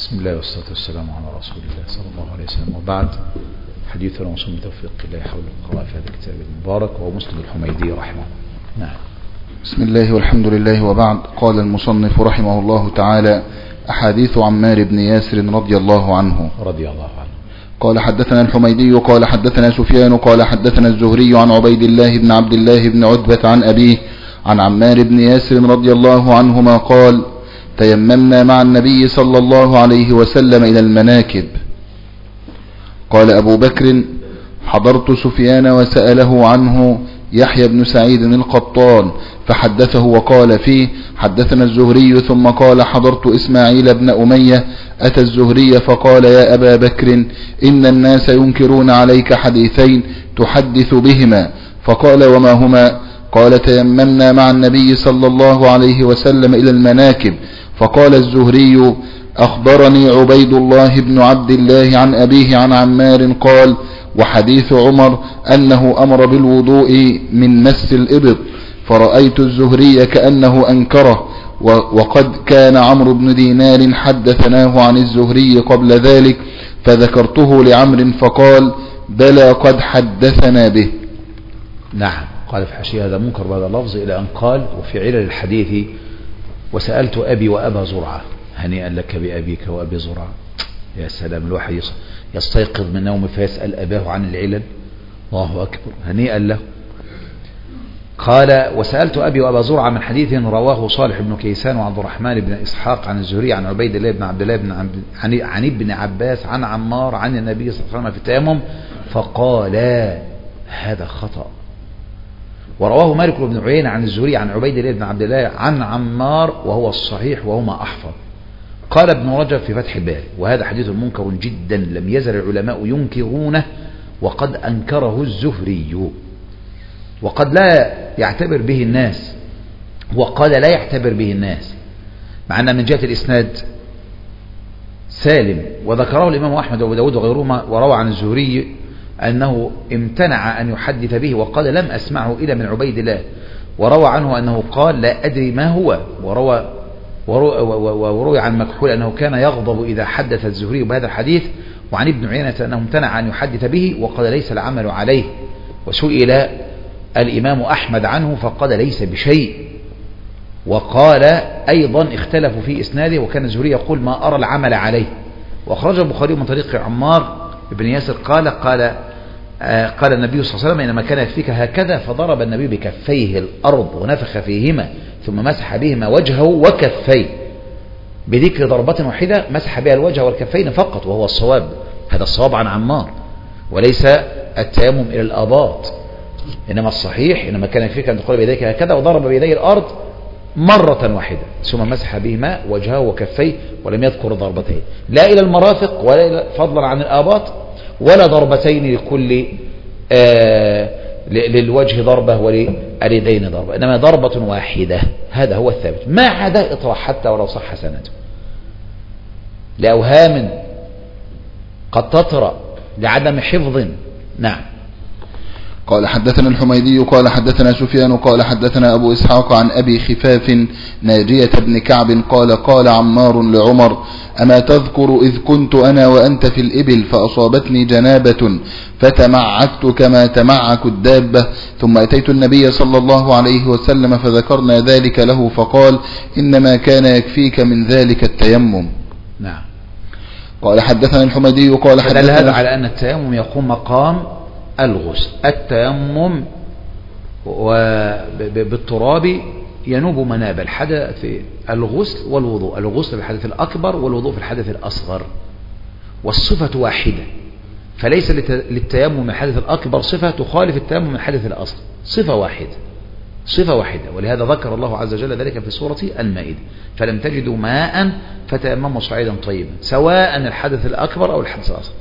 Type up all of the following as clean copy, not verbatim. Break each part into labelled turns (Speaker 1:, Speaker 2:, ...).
Speaker 1: بسم الله والصلاة والسلام على رسول الله صلى الله عليه وسلم، وبعد. حديثنا وصول توفيق الله حول القراءة في هذا الكتاب المبارك، وهو مسلم الحميدي رحمه. نعم.
Speaker 2: بسم الله والحمد لله، وبعد. قال المصنف رحمه الله تعالى: أحاديث عمار بن ياسر رضي الله عنه. قال حدثنا الحميدي قال حدثنا سفيان قال حدثنا الزهري عن عبيد الله بن عبد الله بن عتبة عن أبيه عن عمار بن ياسر رضي الله عنهما قال: تيممنا مع النبي صلى الله عليه وسلم إلى المناكب. قال أبو بكر: حضرت سفيان وسأله عنه يحيى بن سعيد القطان فحدثه وقال فيه: حدثنا الزهري، ثم قال: حضرت إسماعيل بن أمية أتى الزهري فقال: يا أبا بكر، إن الناس ينكرون عليك حديثين تحدث بهما. فقال: وما هما؟ قال: تيممنا مع النبي صلى الله عليه وسلم إلى المناكب. فقال الزهري: أخبرني عبيد الله بن عبد الله عن أبيه عن عمار قال: وحديث عمر أنه أمر بالوضوء من مس الإبط. فرأيت الزهري كأنه أنكره، وقد كان عمرو بن دينار حدثناه عن الزهري قبل ذلك، فذكرته لعمر فقال: بلى قد حدثنا به.
Speaker 1: نعم. قال في حاشية: هذا منكر بهذا اللفظ، إلى أن قال: وفي علل الحديث: وسألت أبي وأبا زرعة. هنيئا لك بأبيك وأبي زرعة. يا سلام، الواحد يستيقظ من نومه فيسأل أباه عن العلل. الله أكبر، هنيئا له. قال: وسألت أبي وأبا زرعة من حديث رواه صالح بن كيسان وعبد الرحمن بن إسحاق عن الزهري عن عبيد الله بن عبد الله عن ابن عباس عن عمار عن النبي صلى الله عليه وسلم في التيمم، فقال: هذا خطأ. ورواه مالك بن عيينة عن الزهري عن عبيد الله بن عبد الله عن عمار وهو الصحيح وهما أحفظ. قال ابن رجب في فتح الباري: وهذا حديث منكر جدا، لم يزل العلماء ينكرونه، وقد أنكره الزهري، وقد لا يعتبر به الناس، وقال لا يعتبر به الناس، مع أن من جهة الإسناد سالم، وذكره الإمام أحمد وأبو داود وغيرهما، وروى عن الزهري أنه امتنع أن يحدث به، وقال: لم أسمعه إلا من عبيد الله. وروى عنه أنه قال: لا أدري ما هو. وروي عن مكحول أنه كان يغضب إذا حدث الزهري بهذا الحديث. وعن ابن عيينة أنه امتنع أن يحدث به، وقال: ليس العمل عليه. وسئل الإمام أحمد عنه فقال: ليس بشيء. وقال أيضا: اختلفوا في إسناده، وكان الزهري يقول: ما أرى العمل عليه. وأخرج البخاري من طريق عمار ابن ياسر قال النبي صلى الله عليه وسلم: إنما كان يكفيك هكذا. فضرب النبي بكفيه الأرض ونفخ فيهما، ثم مسح بهما وجهه وكفيه، بذكر ضربة واحدة مسح بها الوجه والكفين فقط، وهو الصواب. هذا الصواب عن عمار، وليس التيمم إلى الآباط. إنما الصحيح: إنما كان يكفيك أن تقول بيديك هكذا، وضرب بيدي الأرض مرة واحدة، ثم مسح بهما وجهه وكفيه، ولم يذكر ضربتين، لا إلى المرافق ولا فضلا عن الآباط، ولا ضربتين لكل للوجه ضربة ولليدين ضربة، إنما ضربة واحدة. هذا هو الثابت، ما عدا إطراح حتى ولو صح سنده، لأوهام قد تطرأ لعدم حفظ. نعم.
Speaker 2: قال حدثنا الحميدي قال حدثنا سفيان قال حدثنا أبو إسحاق عن أبي خفاف ناجية بن كعب قال: قال عمار لعمر: أما تذكر إذ كنت أنا وأنت في الإبل فأصابتني جنابة فتمعكت كما تمعك الدابة، ثم أتيت النبي صلى الله عليه وسلم فذكرنا ذلك له، فقال: إنما كان يكفيك من ذلك التيمم.
Speaker 1: نعم.
Speaker 2: قال حدثنا الحميدي قال حدثنا
Speaker 1: هذا على أن التيمم يقوم مقام الغسل. التيمم بالتراب ينوب مناب الحدث الغسل والوضوء، الغسل في الحدث الأكبر والوضوء في الحدث الأصغر، والصفة واحدة، فليس للتيمم من الحدث الأكبر صفة تخالف التيمم من الحدث الأصغر، صفة واحدة. ولهذا ذكر الله عز وجل ذلك في سورة المائدة: فلم تجدوا ماء فتيمموا صعيدا طيبا، سواء الحدث الأكبر أو الحدث الأصغر،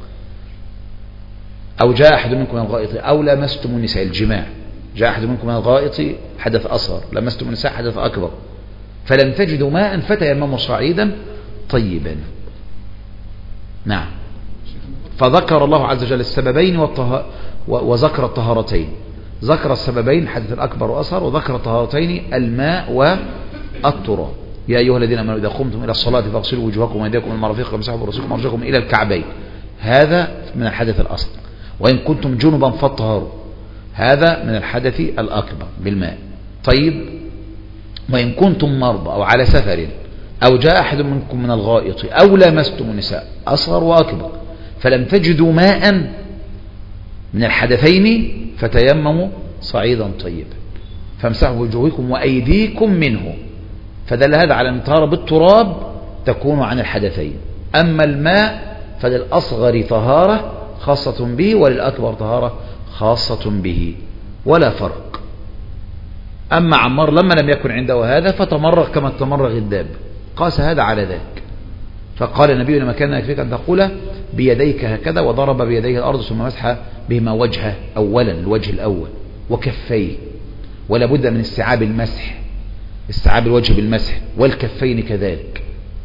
Speaker 1: أو جاء أحد منكم من الغائط أو لمستم النساء، الجماع. جاء أحد منكم من الغائط حدث أصغر، لمستم النساء حدث أكبر، فلم تجدوا ماء فتيمموا صعيدا طيبا. نعم. فذكر الله عز وجل السببين وذكر الطهارتين، ذكر السببين الحدث الأكبر وأصغر، وذكر الطهارتين الماء والتراب. يا أيها الذين آمنوا إذا قمتم إلى الصلاة فاغسلوا وجوهكم وأيديكم إلى المرافق وامسحوا برؤوسكم وأرجلكم إلى الكعبين. هذا من الحدث الأصغر. وإن كنتم جنبا فاطهروا، هذا من الحدث الأكبر بالماء. طيب، وإن كنتم مرضى أو على سفر أو جاء أحد منكم من الغائط أو لامستم النساء، أصغر وأكبر، فلم تجدوا ماء من الحدثين فتيمموا صعيدا طيبا فامسحوا وجوهكم وأيديكم منه. فدل هذا على أن الطهارة بالتراب تكون عن الحدثين. أما الماء فللأصغر طهارة خاصة به وللأكبر طهارة خاصة به، ولا فرق. أما عمار لما لم يكن عنده هذا فتمرغ كما تمرغ الداب، قاس هذا على ذاك، فقال النبي لما كان يكفيك أن تقول بيديك هكذا، وضرب بيديه الأرض ثم مسح بهما وجهه أولا، الوجه الأول وكفيه، ولا بد من استيعاب المسح، استيعاب الوجه بالمسح والكفين كذلك.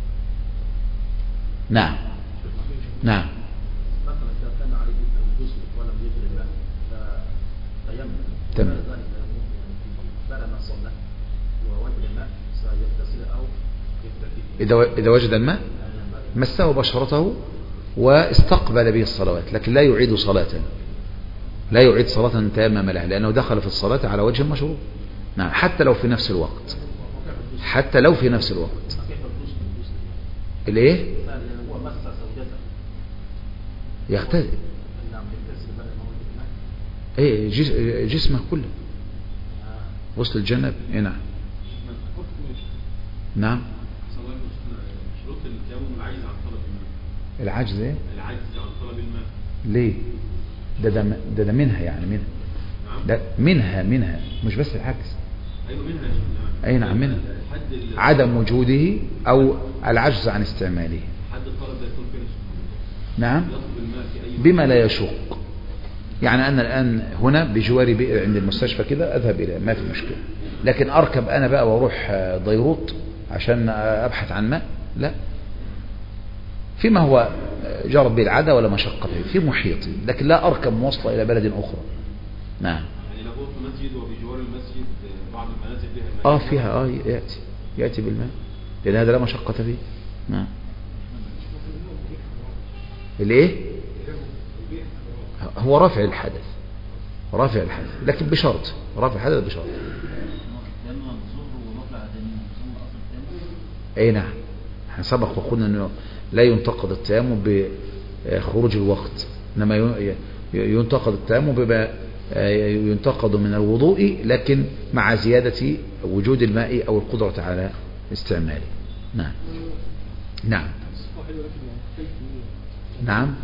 Speaker 1: نعم نعم. تمام. إذا وجد الماء مسه بشرته واستقبل به الصلوات، لكن لا يعيد صلاة، لا يعيد صلاة تامة لها، لأنه دخل في الصلاة على وجه مشروع. نعم، حتى لو في نفس الوقت، حتى لو في نفس الوقت. الايه؟ يغتسل ايه جسمه كله وصل الجنب. ايه نعم نعم. العجز ايه؟
Speaker 3: العجز عن طلب الماء.
Speaker 1: ليه؟ ده منها، يعني منها. ده منها مش بس العجز.
Speaker 3: ايوه منها.
Speaker 1: اي نعم منها. عدم وجوده او العجز عن استعماله.
Speaker 3: حد الطلب ده يكون فين؟
Speaker 1: نعم، بما لا يشق. يعني أنا الآن هنا بجواري بئر عند المستشفى كده، أذهب إلى، ما في مشكلة. لكن أركب أنا بقى وأروح ديروت عشان أبحث عن ماء؟ لا. فيما هو جرت به العادة ولا مشقة في محيطي، لكن لا أركب مواصلة إلى بلد أخرى. نعم.
Speaker 3: يعني لو هو في مسجد وبجوار المسجد بعض المنازل بها ماء.
Speaker 1: فيها يأتي بالماء، لأن هذا لا مشقة فيه. نعم. الايه؟ هو رافع الحدث، لكن بشرط، رافع الحدث بشرط. اي نعم. احنا سبق وقلنا انه لا ينتقد التيمم بخروج الوقت، انما ينتقد التيمم بما ينتقد من الوضوء، لكن مع زيادة وجود الماء او القدرة على استعماله. نعم نعم نعم.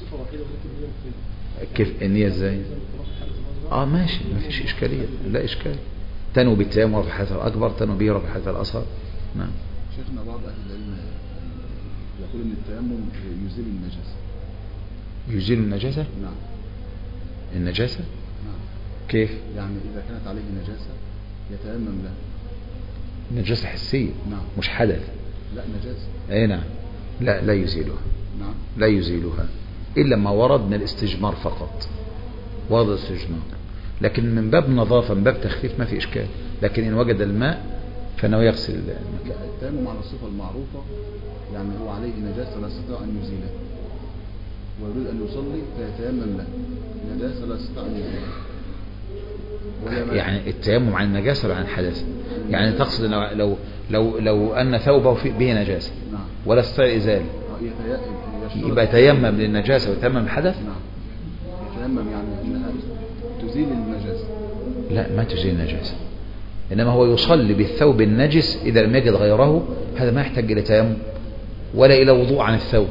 Speaker 1: كيف النية ازاي؟ ماشي، ما فيش اشكالية، لا اشكال. تنوي بالتيمم رفع الحدث الاكبر، تنوي به رفع الحدث الاصغر. نعم.
Speaker 2: شيخنا بعض اهل العلم يقول ان التيمم يزيل النجاسة.
Speaker 1: يزيل النجاسة؟
Speaker 2: نعم.
Speaker 1: النجاسة؟
Speaker 2: نعم.
Speaker 1: كيف؟
Speaker 2: يعني اذا كانت عليه نجاسة يتيمم لها.
Speaker 1: نجاسة حسية؟
Speaker 2: نعم.
Speaker 1: مش حدث.
Speaker 2: لا نجاسة.
Speaker 1: اي نعم. لا يزيلها.
Speaker 2: نعم.
Speaker 1: لا يزيلها إلا ما ورد من الاستجمار فقط، ورد الاستجمار، لكن من باب نظافة، من باب تخفيف ما في إشكال. لكن إن وجد الماء فإنه يغسل المكان.
Speaker 2: التيمم على الصفة المعروفة، يعني هو عليه نجاسة لا يستطيع أن يزيلها ويريد أن يصلي فيتيمم له، نجاسة لا يستطيع أن يزيلها.
Speaker 1: يعني التيمم عن النجاسة ولا عن الحدث؟ يعني تقصد لو أن ثوبه به نجاسة ولا استطيع إزالة، يبقى يتيمم للنجاسة ويتيمم الحدث؟
Speaker 2: نعم. يتيمم يعني أنها تزيل النجاسة.
Speaker 1: لا، ما تزيل النجاسة، إنما هو يصلي بالثوب النجس إذا لم يجد غيره. هذا ما يحتاج إلى تيمم ولا إلى وضوء عن الثوب.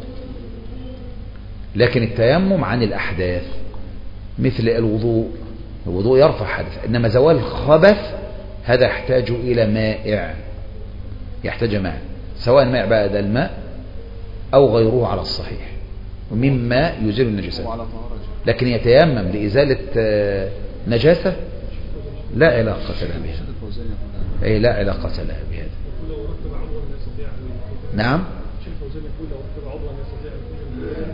Speaker 1: لكن التيمم عن الأحداث مثل الوضوء يرفع حدث، إنما زوال الخبث هذا يحتاج إلى مائع، يحتاج ماء، سواء ماء بعد الماء أو غيره على الصحيح، ومما يزيل النجاسات. لكن يتيمم لإزالة نجاسة لا علاقة لها بهذا. أي لا علاقة لها بهذا. نعم.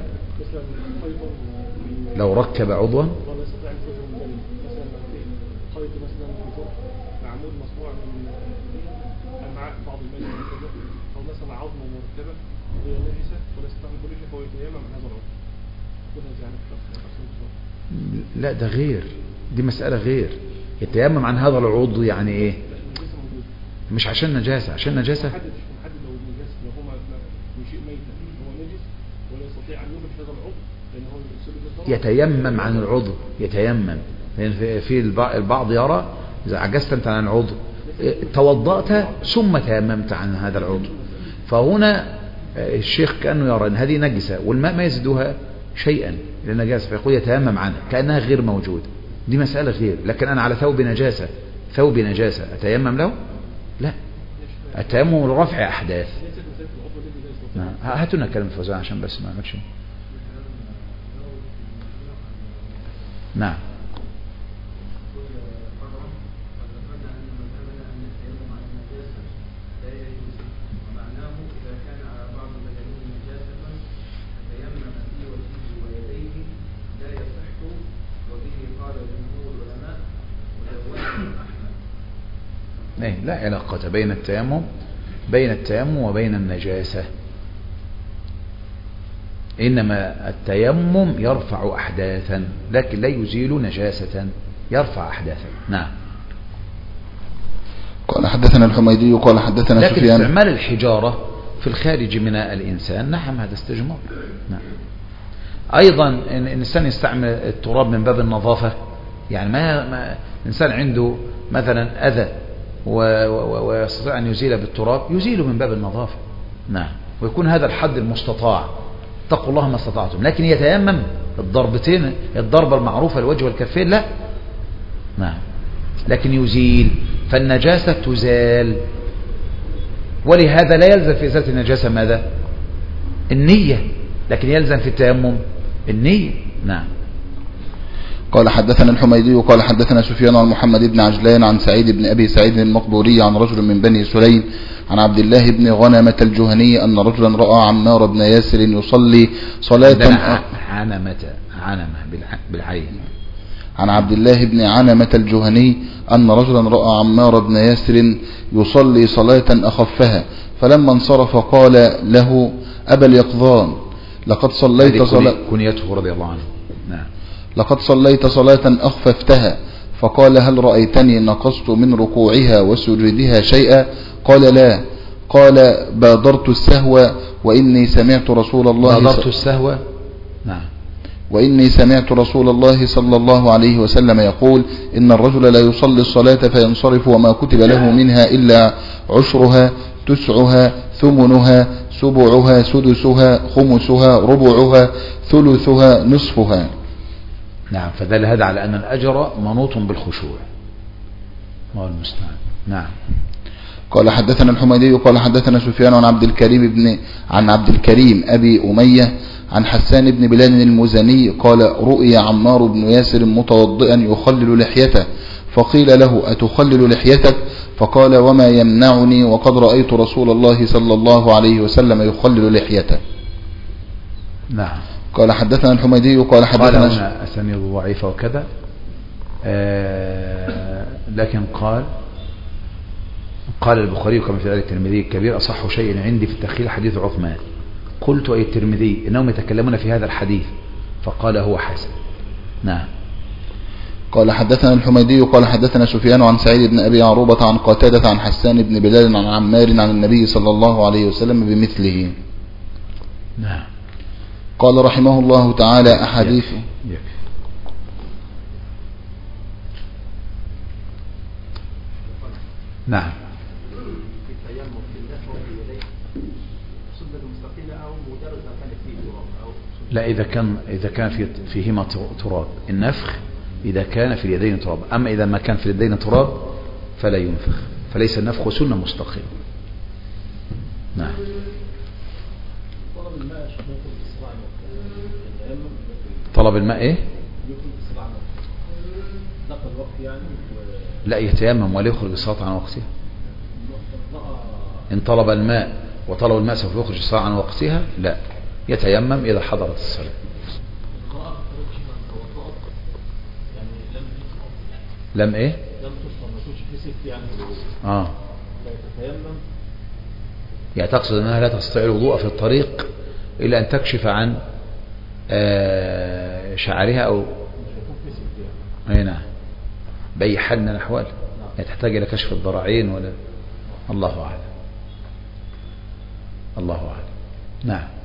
Speaker 1: لو ركب عضوا
Speaker 4: خيط مثلا في طرق معمول مصنوع من امعاء بعض الميت او مثلا عظمه مركبه وهي نجسه ولا يستعمل كل شيء فهو يتيمم من هذا العضو.
Speaker 1: لا ده غير، دي مسألة غير. يتيمم عن هذا العضو يعني ايه؟ مش عشان نجاسة، عشان نجاسة
Speaker 4: محدد لو نجاسة، لو هو شيء ميت هو نجس ولا يستطيع ان يخرج هذا العضو لان هو
Speaker 1: يتيمم عن العضو، يتيمم. لان في البعض يرى اذا عجزت انت عن العضو توضأت ثم تيممت عن هذا العضو، فهنا الشيخ كأنه يرى ان هذه نجسة والماء ما يزيدها شيئا للنجاسة فيقول يتيمم عنها كأنها غير موجودة. دي مسألة غير. لكن أنا على ثوب نجاسة، ثوب نجاسة أتيمم له؟ لا، التيمم لرفع أحداث. هاتوا لنا كلمة فوزان عشان بس ما أعملش. نعم. لا علاقة بين التيمم وبين النجاسة، إنما التيمم يرفع أحداثا لكن لا يزيل نجاسة، يرفع أحداثا. نعم.
Speaker 2: قال حدثنا الحميدي قال حدثنا
Speaker 1: لكن
Speaker 2: سفيان.
Speaker 1: استعمال الحجارة في الخارج من الإنسان نعم هذا استجمار. نعم. أيضا إن الإنسان يستعمل التراب من باب النظافة، يعني ما الإنسان عنده مثلا أذى ويستطيع أن يزيل بالتراب يزيله من باب النظافة. نعم. ويكون هذا الحد المستطاع، اتقوا الله ما استطعتم. لكن يتيمم الضربتين، الضربة المعروفة الوجه والكفين لا. نعم. لكن يزيل، فالنجاسة تزال، ولهذا لا يلزم في إزالة النجاسة ماذا؟ النية، لكن يلزم في التيمم النية. نعم.
Speaker 2: قال حدثنا الحميدي قال حدثنا سفيان عن محمد بن عجلان عن سعيد بن أبي سعيد المقبوري عن رجل من بني سليم عن عبد الله بن غنمة الجهني أن رجلا رأى عمار بن ياسر يصلي صلاة
Speaker 1: عنمة بالعين.
Speaker 2: عن عبد الله بن عنمة الجهني أن رجلا رأى عمار بن ياسر يصلي صلاة أخفها، فلما انصرف قال له أبا اليقظان لقد صليت صلاة،
Speaker 1: كنيته رضي الله عنه. نعم.
Speaker 2: لقد صليت صلاة أخففتها، فقال هل رأيتني نقصت من ركوعها وسجودها شيئا؟ قال لا. قال بادرت السهو وإني سمعت رسول الله
Speaker 1: نعم.
Speaker 2: وإني سمعت رسول الله صلى الله عليه وسلم يقول إن الرجل لا يصلي الصلاة فينصرف وما كتب له منها إلا عشرها تسعها ثمنها سبعها سدسها خمسها ربعها ثلثها نصفها.
Speaker 1: نعم. فدل هذا على أن الأجر منوط بالخشوع. الله المستعان. نعم.
Speaker 2: قال حدثنا الحميدي قال حدثنا سفيان عن عبد الكريم أبي أمية عن حسان بن بلال المزني قال رؤي عمار بن ياسر متوضئا يخلل لحيته، فقيل له أتخلل لحيتك؟ فقال وما يمنعني وقد رأيت رسول الله صلى الله عليه وسلم يخلل لحيته.
Speaker 1: نعم.
Speaker 2: قال حدثنا الحميدي قال حدثنا
Speaker 1: هنا أسانيد ضعيفة وكذا، لكن قال البخاري كما في ذلك الترمذي الكبير أصح شيء عندي في التخيل حديث عثمان. قلت أي الترمذي إنهم يتكلمون في هذا الحديث، فقال هو حسن. نعم.
Speaker 2: قال حدثنا الحميدي قال حدثنا سفيان عن سعيد بن أبي عروبة عن قتادة عن حسان بن بلال عن عمار عن النبي صلى الله عليه وسلم بمثله.
Speaker 1: نعم.
Speaker 2: قال رحمه الله تعالى أحاديث.
Speaker 1: نعم. لا إذا كان فيهما تراب، النفخ إذا كان في اليدين تراب، أما إذا ما كان في اليدين تراب فلا ينفخ، فليس النفخ سنة مستقيمة. نعم. طلب الماء إيه؟ لا يتيمم ولا يخرج الصلاة عن وقتها. إن طلب الماء وطلب الماء سوف يخرج الصلاة عن وقتها لا، يتيمم إذا حضرت الصلاة. لم ايه؟
Speaker 4: لم تصفر، ما تكونش في ست يعني
Speaker 1: اه
Speaker 4: لا تتيمم.
Speaker 1: يعني تقصد انها لا تستطيع الوضوء في الطريق الا ان تكشف عن شعرها او
Speaker 4: مش هيكون في ست يعني.
Speaker 1: اي نعم باي حال من الاحوال لا تحتاج الى كشف الذراعين ولا الله اعلم. الله اعلم. نعم.